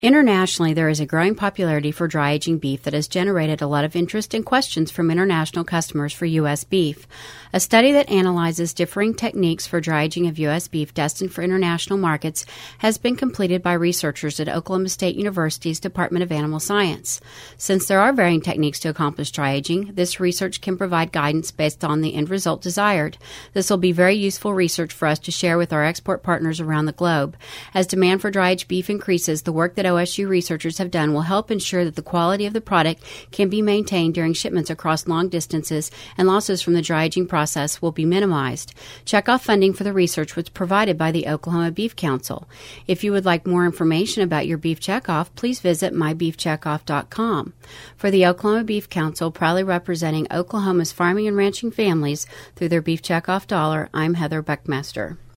Internationally, there is a growing popularity for dry aging beef that has generated a lot of interest and questions from international customers for U.S. beef. A study that analyzes differing techniques for dry aging of U.S. beef destined for international markets has been completed by researchers at Oklahoma State University's Department of Animal Science. Since there are varying techniques to accomplish dry aging, this research can provide guidance based on the end result desired. This will be very useful research for us to share with our export partners around the globe. As demand for dry aged beef increases, the work that OSU researchers have done will help ensure that the quality of the product can be maintained during shipments across long distances, and losses from the dry aging process will be minimized. Checkoff funding for the research was provided by the Oklahoma Beef Council. If you would like more information about your beef checkoff, please visit mybeefcheckoff.com. For the Oklahoma Beef Council, proudly representing Oklahoma's farming and ranching families through their Beef Checkoff dollar, I'm Heather Beckmaster.